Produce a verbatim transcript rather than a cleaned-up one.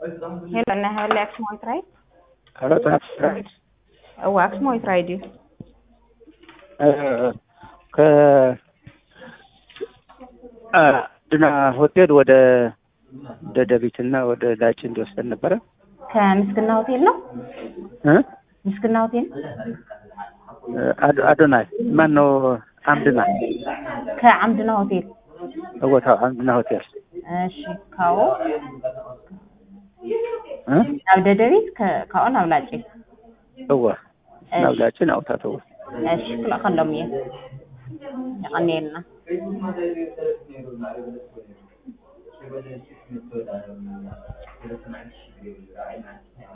هلا أنا هلا أكسمويت رايد Hello, Translate. أو أكسمويت رايديو ከ ድና ሆቴል ወደ ደደቢትና ወደ ላጭ እንዲወስደን ነበረ። ከምስክና ሆቴል ነው እ ምስክና ሆቴል አዶናይ ማን ነው? አምድና ከአምድና ሆቴል ቦታው አምድና ሆቴል። እሺ ካው እ ኣብ ደደቢት ካውን ኣብ ላጭ እዋ ናብ ላጭን አውታተው እሺ كل خلهم يه يقنينا